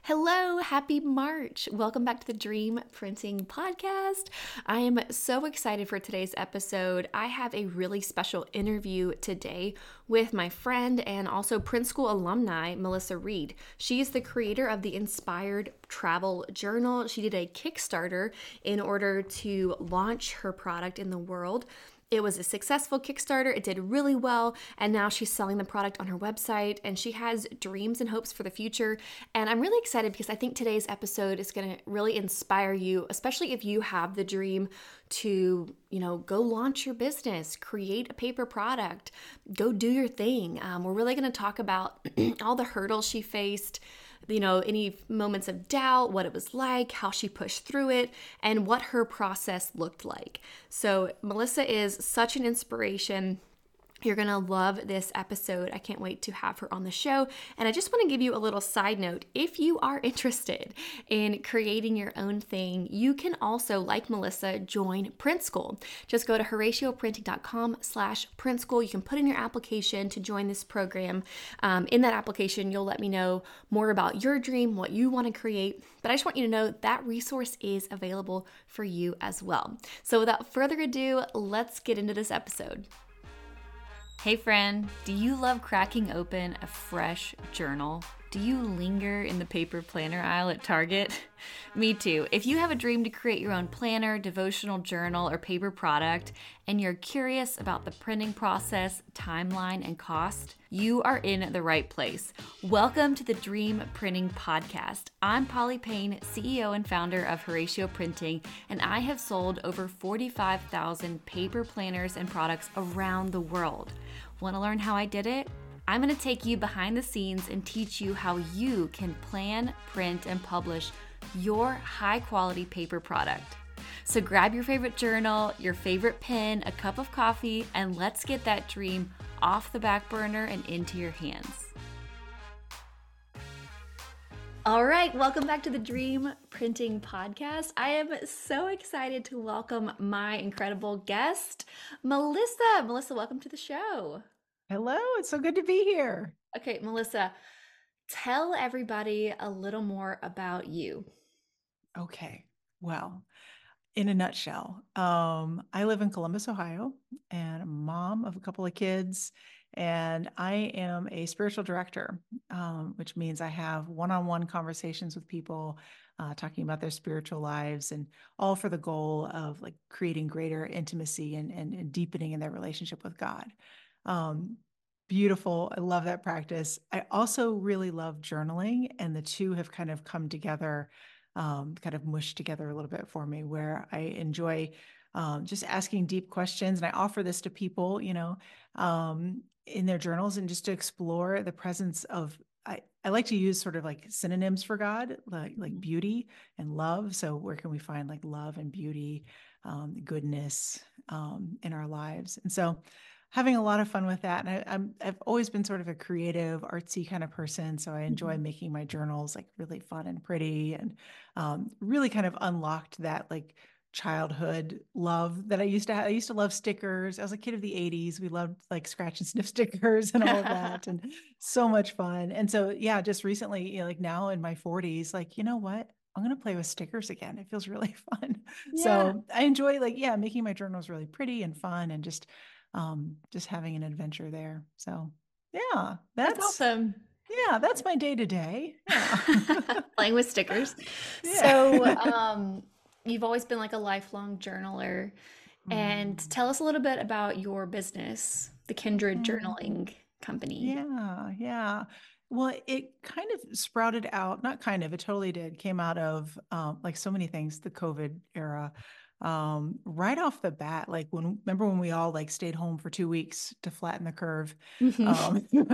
Hello, happy March. Welcome back to the Dream Printing Podcast. I am so excited for today's episode. I have a really special interview today with my friend and also Print School alumni, Melissa Reed. She is the creator of the Inspired Travel Journal. She did a Kickstarter in order to launch her product in the world. It was a successful Kickstarter. It did really well. And now she's selling the product on her website and she has dreams and hopes for the future. And I'm really excited because I think today's episode is going to really inspire you, especially if you have the dream to, go launch your business, create a paper product, go do your thing. We're really going to talk about all the hurdles she faced, any moments of doubt, what it was like, how she pushed through it, and what her process looked like. So Melissa is such an inspiration. You're going to love this episode. I can't wait to have her on the show. And I just want to give you a little side note. If you are interested in creating your own thing, you can also, like Melissa, join Print School. Just go to HoratioPrinting.com/Print School. You can put in your application to join this program. In that application, you'll let me know more about your dream, what you want to create. But I just want you to know that resource is available for you as well. So without further ado, let's get into this episode. Hey friend, do you love cracking open a fresh journal? Do you linger in the paper planner aisle at Target? Me too. If you have a dream to create your own planner, devotional journal, or paper product, and you're curious about the printing process, timeline, and cost, you are in the right place. Welcome to the Dream Printing Podcast. I'm Polly Payne, CEO and founder of Horatio Printing, and I have sold over 45,000 paper planners and products around the world. Want to learn how I did it? I'm going to take you behind the scenes and teach you how you can plan, print, and publish your high-quality paper product. So grab your favorite journal, your favorite pen, a cup of coffee, and let's get that dream off the back burner and into your hands. All right, welcome back to the Dream Printing Podcast. I am so excited to welcome my incredible guest, Melissa. Melissa, welcome to the show. Hello, it's so good to be here. Okay, Melissa, tell everybody a little more about you. Okay, well, in a nutshell, I live in Columbus, Ohio, and I'm a mom of a couple of kids, and I am a spiritual director, which means I have one-on-one conversations with people, talking about their spiritual lives, and all for the goal of like creating greater intimacy and deepening in their relationship with God. Um, Beautiful. I love that practice. I also really love journaling, and the two have kind of come together, kind of mushed together a little bit for me, where I enjoy just asking deep questions. And I offer this to people, in their journals, and just to explore the presence of. I like to use sort of like synonyms for God, like beauty and love. So where can we find like love and beauty, goodness in our lives? And so having a lot of fun with that. And I've always been sort of a creative, artsy kind of person. So I enjoy making my journals like really fun and pretty, and really kind of unlocked that like childhood love that I used to have. I used to love stickers. I was a kid of the 80s. We loved like scratch and sniff stickers and all of that, and so much fun. And so, yeah, just recently, like now in my 40s, like, you know what? I'm going to play with stickers again. It feels really fun. Yeah, So I enjoy like, yeah, making my journals really pretty and fun, and just having an adventure there. So yeah, that's awesome. that's my day to day. Yeah. Playing with stickers. Yeah. So, you've always been like a lifelong journaler. And Mm. tell us a little bit about your business, the Kindred Yeah. Journaling Company. Yeah. Yeah. Well, it kind of sprouted out, not kind of, it totally did, came out of like so many things, the COVID era. Right off the bat, like remember when we all like stayed home for 2 weeks to flatten the curve? Mhm.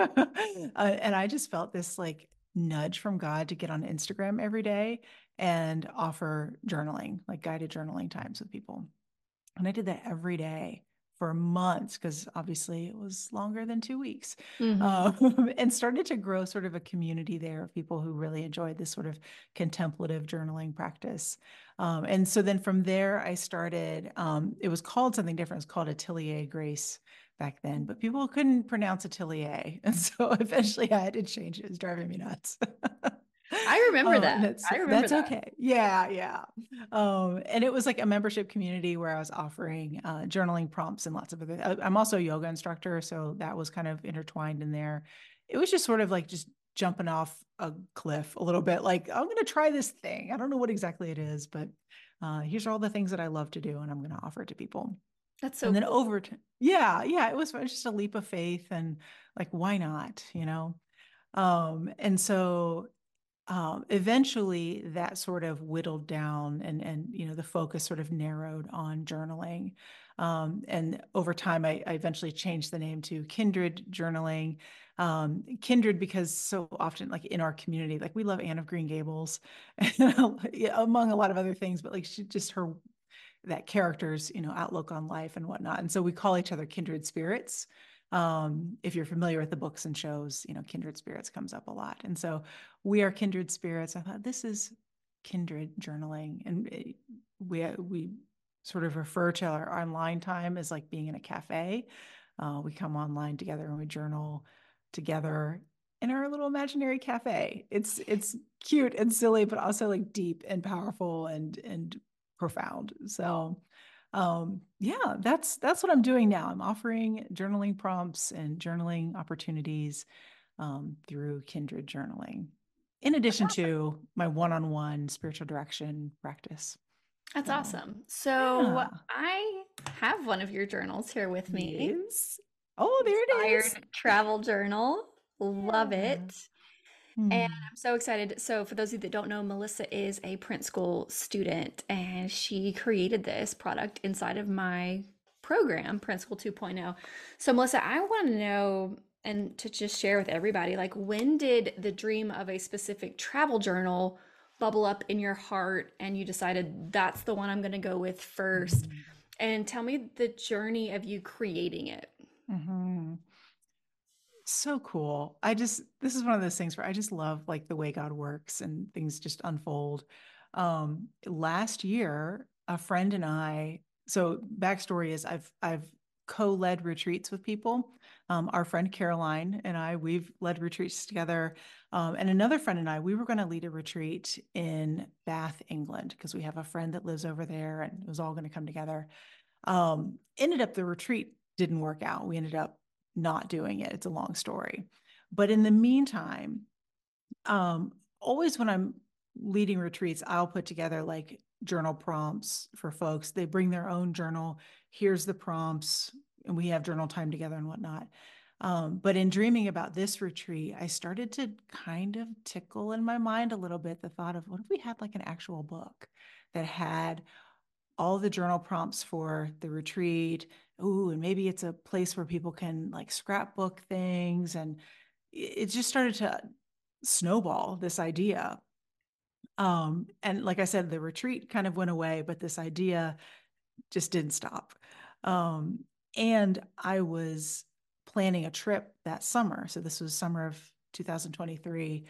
And I just felt this like nudge from God to get on Instagram every day and offer journaling, like guided journaling times with people. And I did that every day for months, because obviously it was longer than 2 weeks, Mhm. and started to grow sort of a community there of people who really enjoyed this sort of contemplative journaling practice. And so then from there, I started, it was called something different. It was called Atelier Grace back then, but people couldn't pronounce Atelier. And so eventually I had to change it. It was driving me nuts. I remember And that. I remember that's that. okay. Yeah, yeah. And it was like a membership community where I was offering journaling prompts and lots of other. I'm also a yoga instructor, so that was kind of intertwined in there. It was just sort of like just jumping off a cliff a little bit. Like I'm going to try this thing. I don't know what exactly it is, but here's all the things that I love to do, and I'm going to offer it to people. That's so And then cool. over to yeah, yeah, it was just a leap of faith, and like why not, you know? And so eventually that sort of whittled down, and the focus sort of narrowed on journaling. And over time, I eventually changed the name to Kindred Journaling. Kindred because so often, like in our community, like we love Anne of Green Gables, among a lot of other things, but like she just her that character's outlook on life and whatnot, and so we call each other kindred spirits. If you're familiar with the books and shows, kindred spirits comes up a lot, and so we are kindred spirits. I thought this is kindred journaling, and we sort of refer to our online time as like being in a cafe. We come online together and we journal together in our little imaginary cafe. It's cute and silly, but also like deep and powerful and profound. So yeah, that's what I'm doing now. I'm offering journaling prompts and journaling opportunities through Kindred Journaling, in addition to my one-on-one spiritual direction practice. That's So awesome. So yeah, I have one of your journals here with me. yes. Oh, there it is. Inspired travel journal. Love Yeah. it. And Hmm. I'm so excited. So, for those of you that don't know, Melissa is a print school student, and she created this product inside of my program, Print School 2.0. So, Melissa, I want to know and to just share with everybody, like, when did the dream of a specific travel journal bubble up in your heart and you decided that's the one I'm going to go with first? Hmm. And tell me the journey of you creating it. Hmm. So cool. This is one of those things where I just love like the way God works and things just unfold. Last year, a friend and I, so backstory is I've co-led retreats with people. Our friend Caroline and I, we've led retreats together. And another friend and I, we were going to lead a retreat in Bath, England, because we have a friend that lives over there and it was all going to come together. Ended up the retreat didn't work out. We ended up not doing it. It's a long story. But in the meantime, always when I'm leading retreats, I'll put together like journal prompts for folks. They bring their own journal. Here's the prompts, and we have journal time together and whatnot. But in dreaming about this retreat, I started to kind of tickle in my mind a little bit the thought of what if we had like an actual book that had all the journal prompts for the retreat. Ooh, and maybe it's a place where people can like scrapbook things. And it just started to snowball this idea. And like I said, the retreat kind of went away, but this idea just didn't stop. Um, and I was planning a trip that summer. So this was summer of 2023.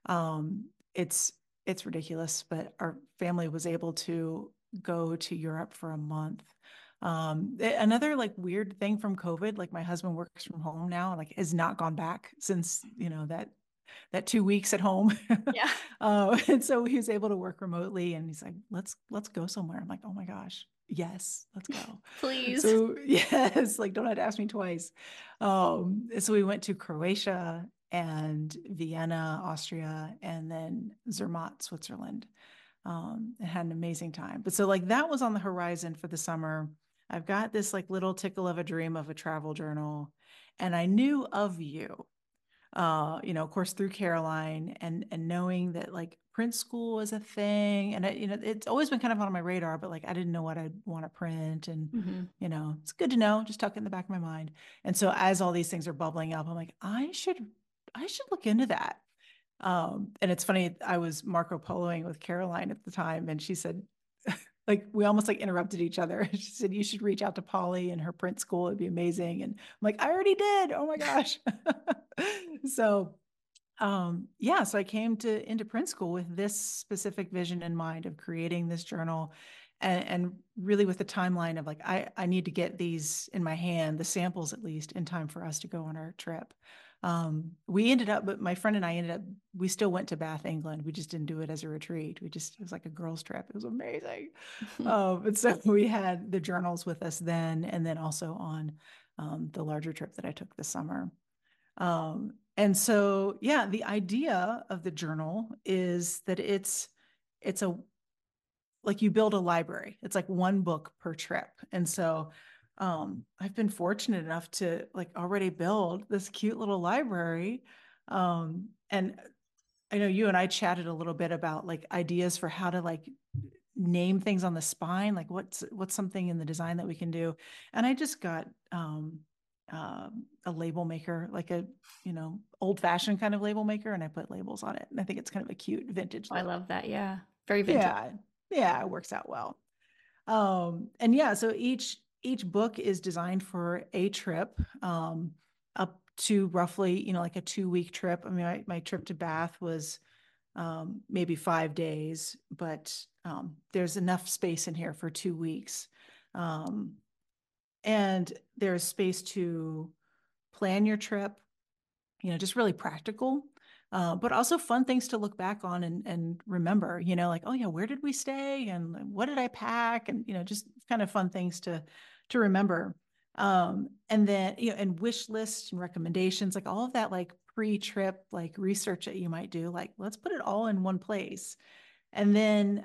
It's ridiculous, but our family was able to go to Europe for a month. Another like weird thing from COVID, like my husband works from home now, like has not gone back since, that 2 weeks at home. Yeah. And so he was able to work remotely, and he's like, let's go somewhere. I'm like, oh my gosh, yes, let's go. Please. So yes, like don't have to ask me twice. So we went to Croatia and Vienna, Austria, and then Zermatt, Switzerland. And had an amazing time. But so like that was on the horizon for the summer. I've got this like little tickle of a dream of a travel journal, and I knew of you, of course, through Caroline, and knowing that like print school was a thing, and it's always been kind of on my radar, but like I didn't know what I'd want to print, and Hmm. it's good to know, just tuck it in the back of my mind. And so as all these things are bubbling up, I'm like, I should look into that. And it's funny, I was Marco Poloing with Caroline at the time, and she said, like, we almost like interrupted each other. She said, you should reach out to Polly and her print school. It'd be amazing. And I'm like, I already did. Oh my gosh. So, yeah, so I came into print school with this specific vision in mind of creating this journal, and really with the timeline of like, I need to get these in my hand, the samples at least, in time for us to go on our trip. We ended up, but my friend and I ended up, we still went to Bath, England. We just didn't do it as a retreat. It was like a girls trip. It was amazing. And so we had the journals with us then, and then also on the larger trip that I took this summer. And so, yeah, the idea of the journal is that it's a like you build a library. It's like one book per trip. And so I've been fortunate enough to like already build this cute little library. And I know you and I chatted a little bit about like ideas for how to like name things on the spine, like what's something in the design that we can do. And I just got a label maker, like a old fashioned kind of label maker, and I put labels on it. And I think it's kind of a cute vintage I look. love that. Yeah. Very vintage. Yeah, yeah, it works out well. And yeah, so each book is designed for a trip, up to roughly, like a 2 week trip. I mean, my trip to Bath was maybe 5 days, but there's enough space in here for 2 weeks. Um, and there's space to plan your trip, just really practical, but also fun things to look back on and remember, like, oh yeah, where did we stay and what did I pack? And, just kind of fun things to remember. And then, and wish lists and recommendations, like all of that, like pre-trip, like research that you might do, like, let's put it all in one place. And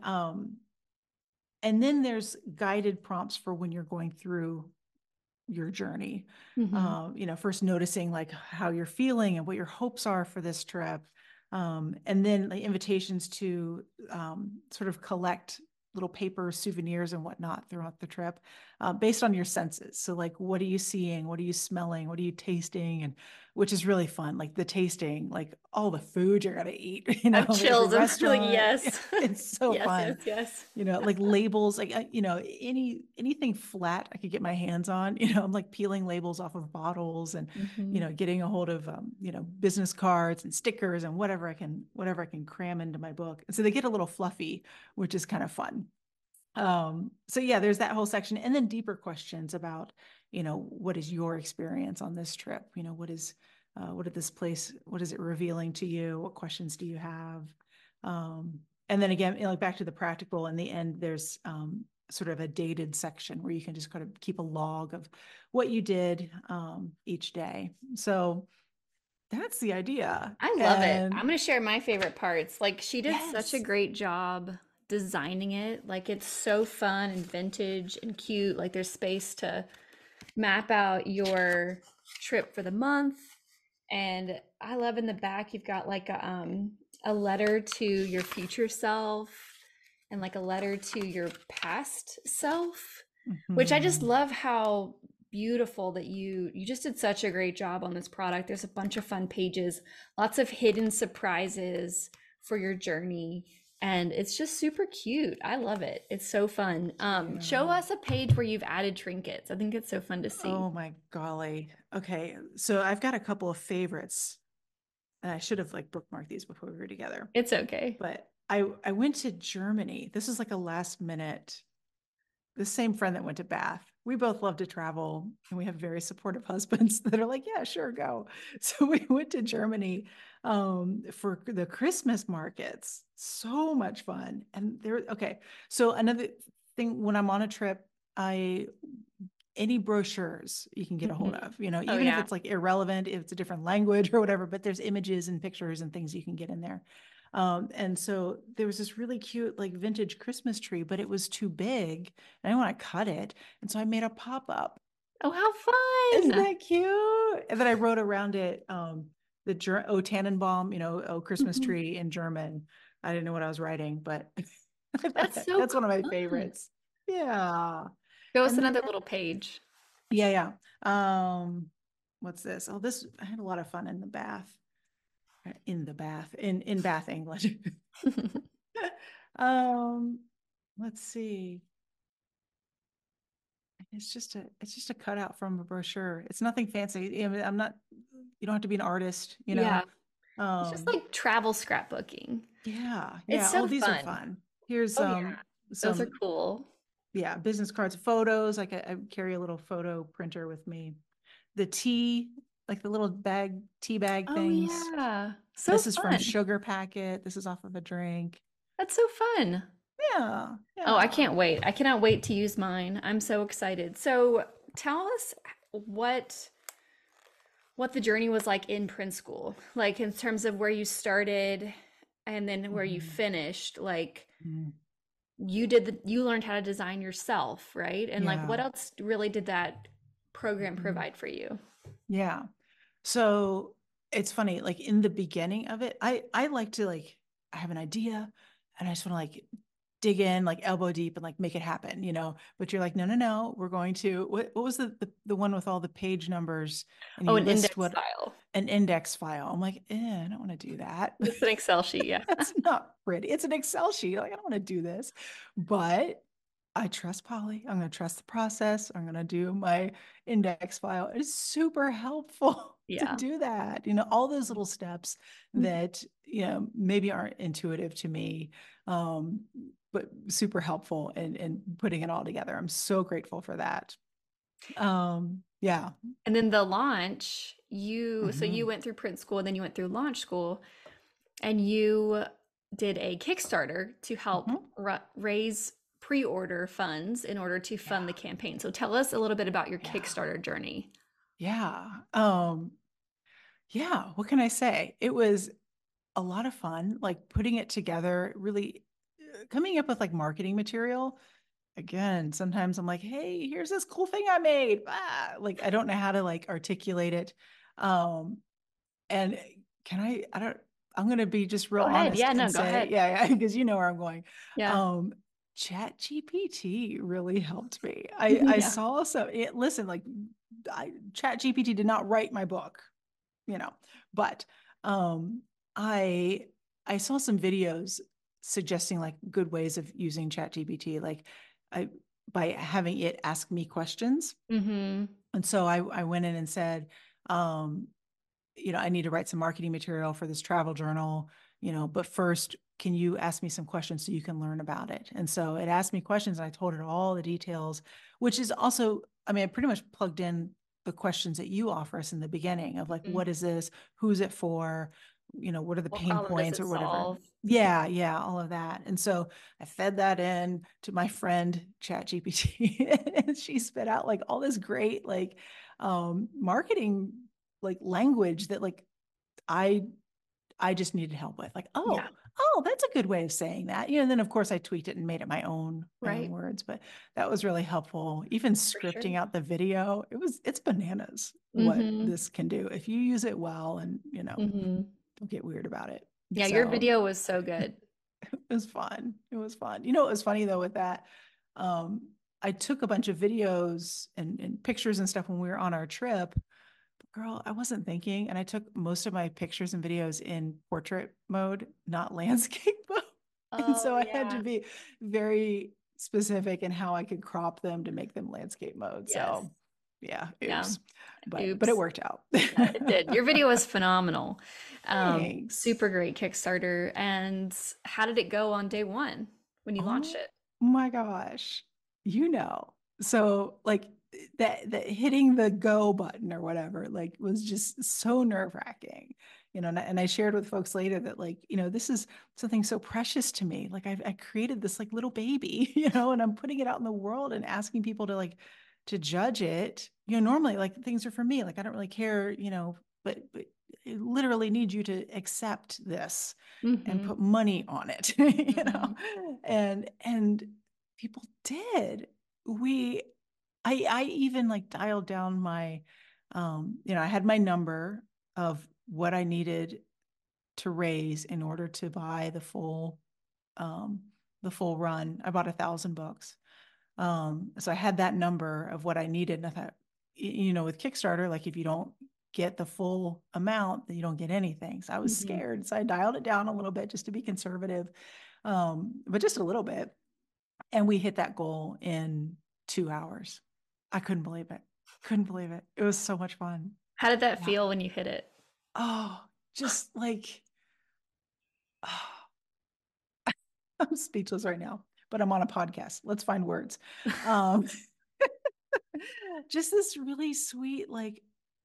then there's guided prompts for when you're going through your journey. Mm-hmm. First noticing like how you're feeling and what your hopes are for this trip. And then like invitations to sort of collect little paper souvenirs and whatnot throughout the trip, based on your senses. So like, what are you seeing? What are you smelling? What are you tasting? And which is really fun. Like the tasting, like all the food you're going to eat, I have at every chills. I'm like, restaurant. yes. It's so Yes, fun. yes, yes. Like labels, like, anything flat I could get my hands on, I'm like peeling labels off of bottles and, Mm-hmm. getting a hold of, business cards and stickers and whatever I can cram into my book. And so they get a little fluffy, which is kind of fun. So yeah, there's that whole section, and then deeper questions about, what is your experience on this trip? What did this place, what is it revealing to you? What questions do you have? And then again, like back to the practical, in the end, there's sort of a dated section where you can just kind of keep a log of what you did each day. So that's the idea. I love it. I'm And going to share my favorite parts. Like, she did such a yes. great job designing it. Like, it's so fun and vintage and cute. Like, there's space to map out your trip for the month. And I love in the back, you've got like a letter to your future self and like a letter to your past self, which I just Mhm. love how beautiful that you just did such a great job on this product. There's a bunch of fun pages, lots of hidden surprises for your journey, and it's just super cute. I love it. It's so fun. Show Yeah. us a page where you've added trinkets. I think it's so fun to see. Oh my golly. Okay. So I've got a couple of favorites. And I should have like bookmarked these before we were together. It's okay. But I went to Germany. This is like a last minute, the same friend that went to Bath. We both love to travel and we have very supportive husbands that are like, yeah, sure, go. So we went to Germany for the Christmas markets. So much fun. And okay. So another thing, when I'm on a trip, I any brochures you can get a hold Mhm. of, Oh even if yeah. it's like irrelevant, if it's a different language or whatever, but there's images and pictures and things you can get in there. And so there was this really cute, like vintage Christmas tree, but it was too big and I want to cut it. And so I made a pop up. Oh, how Isn't fun. that cute? And then I wrote around it, O Tannenbaum, O Christmas Mhm. tree in German. I didn't know what I was writing, but I thought That's so that's one of my fun. favorites. Yeah. Show us And then another little page. yeah. What's this? Oh, I had a lot of fun in the bath. In Bath, England. um, let's see. It's just a cutout from a brochure. It's nothing fancy. I'm not, you don't have to be an artist, Yeah, it's just Um, like travel scrapbooking. yeah, It's yeah. Oh, so these are fun. fun. Here's Oh yeah, those are some, cool. yeah, business cards, photos. Like I carry a little photo printer with me. The tea like the little tea bag Oh things. yeah. So This is from fun. Sugar Packet. This is off of a drink. That's so fun. Yeah, Oh, I yeah. can't wait. I cannot wait to use mine. I'm so excited. So tell us what what the journey was like in print school, like in terms of where you started and then where you Mhm. finished. Like Mhm. you learned how to design yourself, right? And like what Yeah. else really did that program Mhm. provide for you? Yeah. So it's funny, like in the beginning of it, I like to like I have an idea and I just want to like dig in like elbow deep and like make it happen, But you're like, no, no, no, we're going to what was the one with all the page numbers and Oh, you an list index what file. an index file. I'm like, I don't want to do that. It's an Excel sheet, yeah. That's not pretty. It's an Excel sheet. Like, I don't want to do this. But I trust Polly. I'm going to trust the process. I'm going to do my index file. It's super helpful to Yeah. do that. All those little steps that, maybe aren't intuitive to me, um, but super helpful in putting it all together. I'm so grateful for that. Yeah. And then the launch, you Mhm. went through print school, and then you went through launch school, and you did a Kickstarter to help Mhm. raise pre-order funds in order to fund the Yeah. campaign. So tell us a little bit about your Yeah. Kickstarter journey. Yeah. Yeah. What can I say? It was a lot of fun, like putting it together, really coming up with like marketing material. Again, sometimes I'm like, hey, here's this cool thing I made. Like I don't know how to like articulate it. Um, and I don't, I'm going to be just Go real ahead. honest Yeah, and no, go say, ahead. yeah, because you know where I'm going. Yeah. Um, Chat GPT really helped me. I Yeah. saw listen, like Chat GPT did not write my book, you know. But um, I I saw some videos suggesting like good ways of using ChatGPT, like I by having it ask me questions. Mm-hmm. And so I went in and said, um, I need to write some marketing material for this travel journal, but first, can you ask me some questions so you can learn about it? And so it asked me questions and I told it all the details, which is also, I mean, I pretty much plugged in the questions that you offer us in the beginning of like, Mm-hmm. what is this? Who's it for? What are the What pain problem does points it or whatever? solve? Yeah, yeah, all of that. And so I fed that in to my friend ChatGPT and she spit out like all this great like marketing like language that like I I just needed help with. Like, Yeah. oh, that's a good way of saying that. And then of course I tweaked it and made it my own Right. words, but that was really helpful. Even For sure. scripting out the video, it's bananas what Mm-hmm. this can do if you use it well and, Mm-hmm. don't get weird about it. Yeah, your So video was so good. it was fun. It was fun. What was funny though with that? Um, I took a bunch of videos and pictures and stuff when we were on our trip. Girl, I wasn't thinking, and I took most of my pictures and videos in portrait mode, not landscape mode. And Oh, so I had to yeah. be very specific in how I could crop them to make them landscape mode. Yes. So yeah, Yeah. oops. But it Oops. worked out. Yeah, it did. Your video was phenomenal. Thanks. Super great Kickstarter. And how did it go on day one when you launched Oh it? my gosh. So like that hitting the go button or whatever, like was just so nerve-wracking. And I shared with folks later that like, this is something so precious to me. Like I created this like little baby, and I'm putting it out in the world and asking people to like to judge it. Normally like things are for me. Like I don't really care, but I literally need you to accept this and Mm-hmm. put money on it, Mm-hmm. and people did. We I even like dialed down my I had my number of what I needed to raise in order to buy um the full run. I bought 1,000 books. So I had that number of what I needed. And I thought, with Kickstarter, like if you don't get the full amount, then you don't get anything. So I was Mm-hmm. scared. So I dialed it down a little bit just to be conservative, but just a little bit. And we hit that goal in 2 hours. I couldn't believe it. Couldn't believe it. It was so much fun. How did that Yeah. feel when you hit it? Oh, just like, oh, I'm speechless right now, but I'm on a podcast. Let's find words. Um, just this really sweet, like,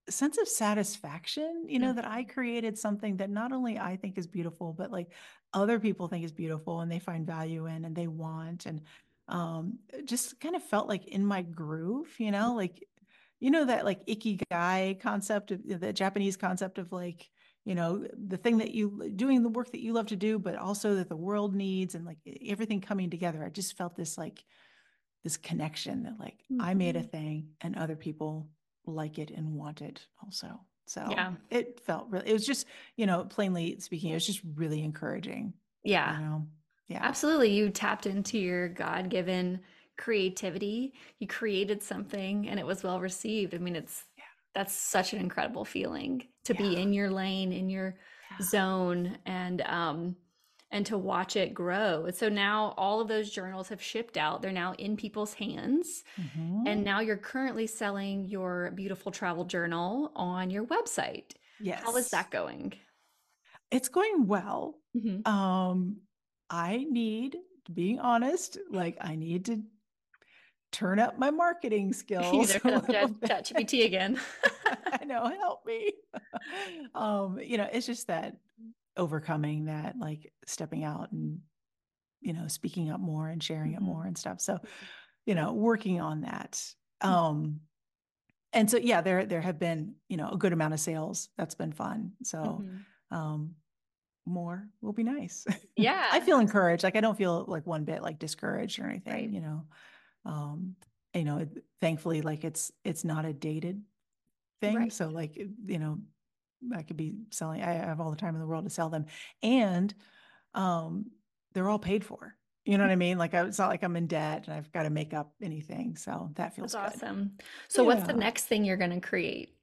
sense of satisfaction, Mhm. that I created something that not only I think is beautiful, but like other people think is beautiful and they find value in and they want. And just kind of felt like in my groove, like, that like ikigai concept of the Japanese concept of like, the thing that you doing the work that you love to do, but also that the world needs and like everything coming together. I just felt this connection that like I made a Mhm. thing and other people like it and want it also. So Yeah. it felt really, it was just, plainly speaking, it was just really encouraging, Yeah. you know? Yeah. Absolutely. You tapped into your God-given creativity. You created something and it was well received. I mean, that's such an incredible feeling to Yeah. be in your lane, in your Yeah. zone, and to watch it grow. And so now all of those journals have shipped out. They're now in people's hands. Hmm. And now you're currently selling your beautiful travel journal on your website. How is Yes. that going? It's going well. Mhm. Um, I need, being honest, like I need to turn up my marketing You skills know, a hit up little bit. ChatGPT again. I know, help me. It's just that overcoming that, like stepping out and, speaking up more and sharing it more Mhm. and stuff. So, working on that. Um, and so yeah, there have been, a good amount of sales. That's been fun. So Mhm. um more will be nice. I Yeah, feel encouraged. Like I don't feel like one bit like discouraged or anything, right. Um, thankfully, like it's not a dated thing. Right. So like, I could be selling, I have all the time in the world to sell them. And um, they're all paid for. You know what I mean? Like it's not like I'm in debt and I've got to make up anything. So that That's feels good. awesome. So what's the Yeah. next thing you're going to create?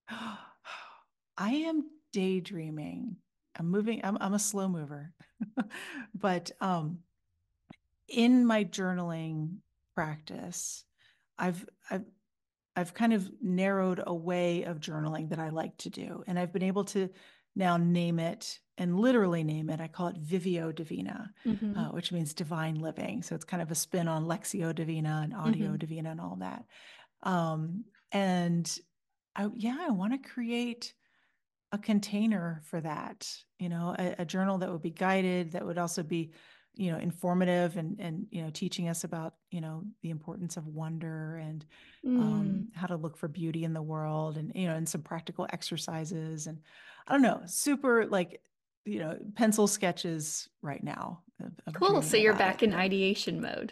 I am daydreaming. I'm a slow mover. But in my journaling practice, I've I've I've kind of narrowed a way of journaling that I like to do. And I've been able to now name it and literally name it. I call it Vivio Divina, Hmm. which means divine living. So it's kind of a spin on Lexio Divina and Audio Hmm. Divina and all that. And I want to create a container for that, a journal that would be guided, that would also be, informative and, teaching us about, the importance of wonder and Mm. how to look for beauty in the world and, and some practical exercises. And I don't know, super like, pencil sketches right now of Cool. So dreaming you're about back it. in But ideation mode.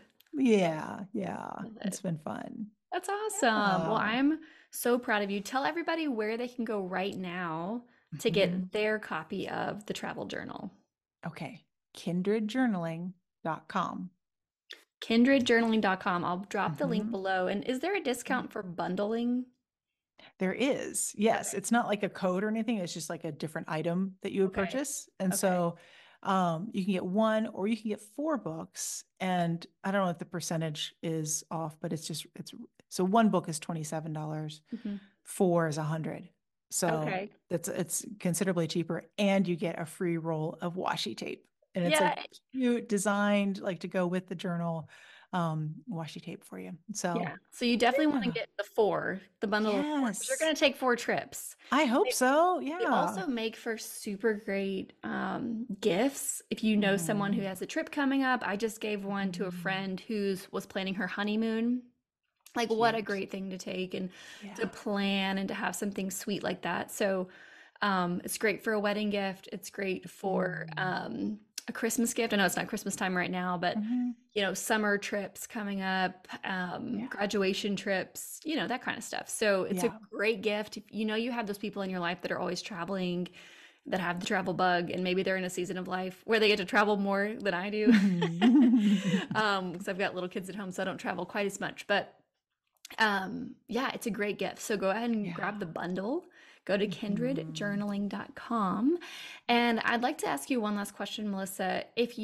yeah, Love it's it. been fun. That's awesome. Well, Yeah. I'm so proud of you. Tell everybody where they can go right now to get Mhm. their copy of the travel journal. Okay. Kindredjournaling.com. Kindredjournaling.com. I'll drop the link Mm-hmm. below. And is there a discount for bundling? There is, yes. Okay. It's not like a code or anything. It's just like a different item that you would Okay. purchase. And Okay. so you can get one or you can get 4 books. And I don't know if the percentage is off, but it's so one book is $27, Hmm. four is 100. So Okay. it's considerably cheaper, and you get a free roll of washi tape. And it's like Yeah. cute, designed like to go with the journal, washi tape for you. So Yeah. So you definitely want to yeah. get the bundle of four, because you're Yes. going to take 4 trips. I hope They, so. they Yeah. also make for super great gifts. If you know someone who Mhm. has a trip coming up, I just gave one to a Mhm. friend who's was planning her honeymoon. Like, what a Cute. great thing to take and to Yeah. plan and to have something sweet like that. So, it's great for a wedding gift. It's great for Mhm. a Christmas gift. I know it's not Christmas time right now, but Mhm. summer trips coming up, Yeah. graduation trips, that kind of stuff. So it's a Yeah. great gift. If you have those people in your life that are always traveling, that have the travel bug, and maybe they're in a season of life where they get to travel more than I do. Mhm. Because I've got little kids at home, so I don't travel quite as much. But yeah, it's a great gift. So go ahead and Yeah. grab the bundle. Go to Mhm. kindredjournaling.com. And I'd like to ask you one last question, Melissa.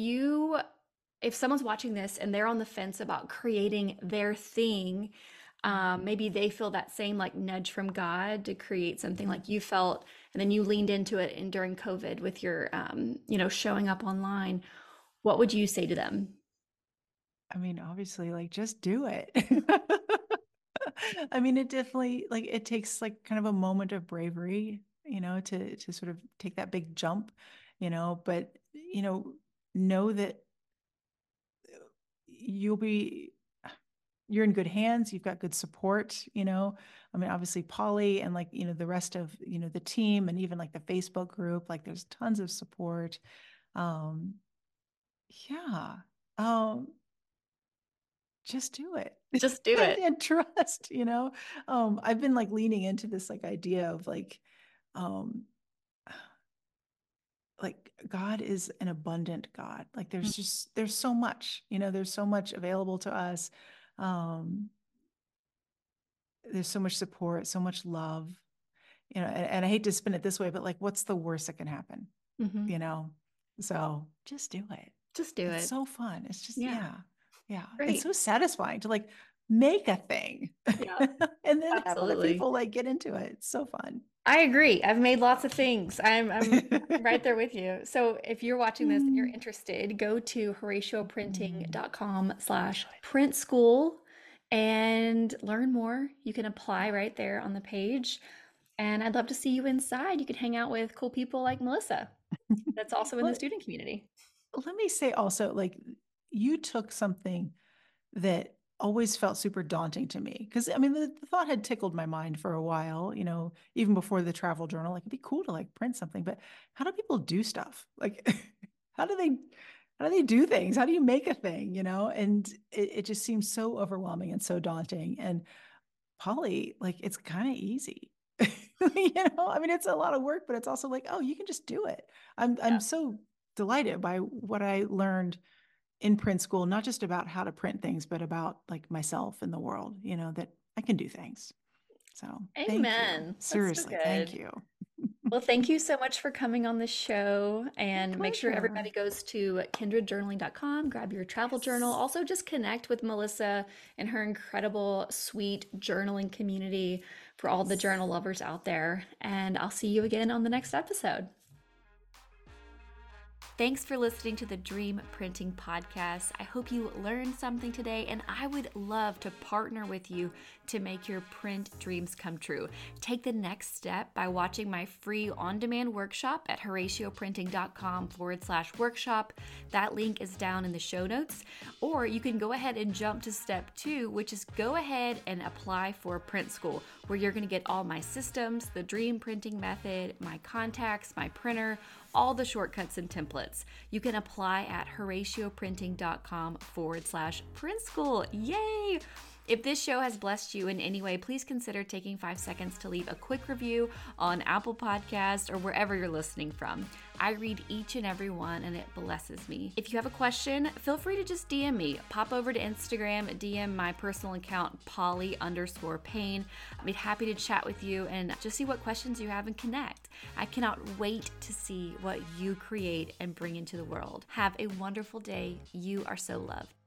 If someone's watching this and they're on the fence about creating their thing, maybe they feel that same like nudge from God to create something like you felt, and then you leaned into it and during COVID with your showing up online. What would you say to them? I mean, obviously, like just do it. I mean, it definitely like it takes like kind of a moment of bravery, to sort of take that big jump, but know that you'll be you're in good hands. You've got good support. I mean, obviously Polly and like, the rest of, the team and even like the Facebook group, like there's tons of support. Um, yeah. Um, just do it. Just do it. And trust. I've been like leaning into this like idea of um, like God is an abundant God. Like there's so much, there's so much available to us. Um, there's so much support, so much love, and I hate to spin it this way, but like, what's the worst that can happen? Mm-hmm. You know? So just do it. Just do It's it. so fun. It's just, Yeah. yeah. Yeah. It's Great. so satisfying to like make a thing Yeah, and then have other absolutely. people like get into it. It's so fun. I agree. I've made lots of things. I'm right there with you. So if you're watching this and you're Mm. interested, go to Mm. horatioprinting.com/print school and learn more. You can apply right there on the page. And I'd love to see you inside. You can hang out with cool people like Melissa, that's also in the Let, student community. let me say also, like, you took something that always felt super daunting to me. Because I mean, the thought had tickled my mind for a while, even before the travel journal. Like, it'd be cool to like print something, but how do people do stuff? Like, how do they how do they do things? How do you make a thing? And it just seems so overwhelming and so daunting. And Polly, like, it's kind of easy. I mean, it's a lot of work, but it's also like, oh, you can just do it. I'm Yeah. so delighted by what I learned in print school, not just about how to print things, but about like myself and the world, that I can do things. So thank you. Amen. That's so Seriously, thank good. you. Well, thank you so much for coming on the show. My And make sure everybody pleasure. goes to kindredjournaling.com, grab your travel journal. Yes. Also, just connect with Melissa and her incredible, sweet journaling community for all the Yes. journal lovers out there. And I'll see you again on the next episode. Thanks for listening to the Dream Printing Podcast. I hope you learned something today, and I would love to partner with you to make your print dreams come true. Take the next step by watching my free on-demand workshop at horatioprinting.com/workshop. That link is down in the show notes. Or you can go ahead and jump to step 2, which is go ahead and apply for print school, where you're going to get all my systems, the dream printing method, my contacts, my printer, all the shortcuts and templates. You can apply at horatioprinting.com/print school. Yay! If this show has blessed you in any way, please consider taking 5 seconds to leave a quick review on Apple Podcasts or wherever you're listening from. I read each and every one and it blesses me. If you have a question, feel free to just DM me. Pop over to Instagram, DM my personal account, Polly_Payne. I'd be happy to chat with you and just see what questions you have and connect. I cannot wait to see what you create and bring into the world. Have a wonderful day. You are so loved.